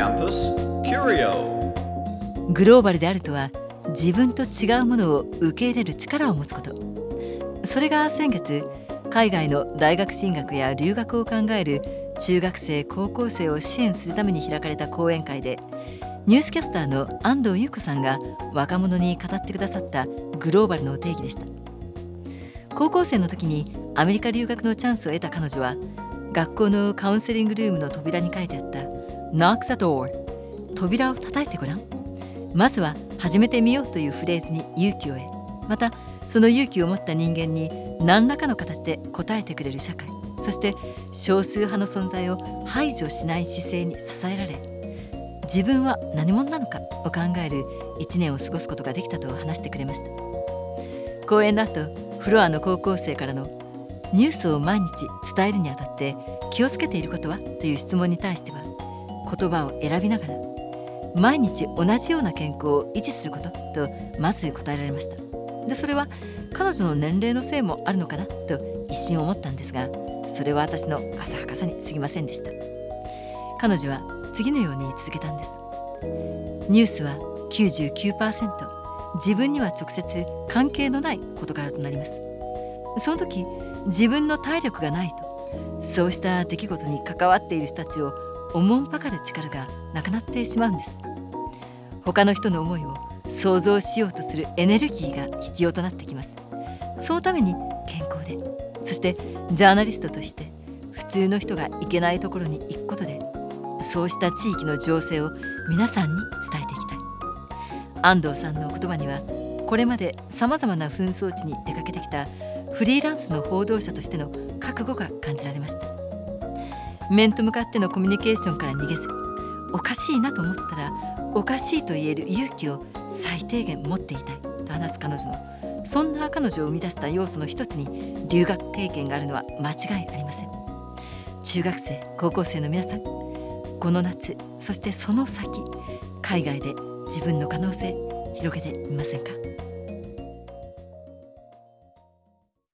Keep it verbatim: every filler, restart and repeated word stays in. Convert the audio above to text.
Campus Curio。 グローバルであるとは、自分と違うものを受け入れる力を持つこと。それが先月、海外の大学進学や留学を考える中学生高校生を支援するために開かれた講演会で、ニュースキャスターの安藤優子さんが若者に語ってくださったグローバルの定義でした。高校生の時にアメリカ留学のチャンスを得た彼女は、学校のカウンセリングルームの扉に書いてあった Knock the door、 扉を叩いてごらん、まずは始めてみようというフレーズに勇気を得、またその勇気を持った人間に何らかの形で応えてくれる社会、そして少数派の存在を排除しない姿勢に支えられ、自分は何者なのかを考える一年を過ごすことができたと話してくれました。講演の後、フロアの高校生からのニュースを毎日伝えるにあたって気をつけていることはという質問に対しては、言葉を選びながら毎日同じような健康を維持することとまず答えられました。でそれは彼女の年齢のせいもあるのかなと一瞬思ったんですが、それは私の浅はかさに過ぎませんでした。彼女は次のように続けたんです。ニュースは きゅうじゅうきゅうパーセント 自分には直接関係のない事柄となります。その時自分の体力がないと、そうした出来事に関わっている人たちをおもんぱかる力がなくなってしまうんです。他の人の思いを想像しようとするエネルギーが必要となってきます。そのために健康で、そしてジャーナリストとして普通の人が行けないところに行くことで、そうした地域の情勢を皆さんに伝えていきたい。安藤さんの言葉には、これまでさまざまな紛争地に出かけてきたフリーランスの報道者としての覚悟が感じられました。面と向かってのコミュニケーションから逃げず、おかしいなと思ったらおかしいと言える勇気を最低限持っていたいと話す彼女の、そんな彼女を生み出した要素の一つに留学経験があるのは間違いありません。中学生高校生の皆さん、この夏、そしてその先、海外で自分の可能性広げてみませんか。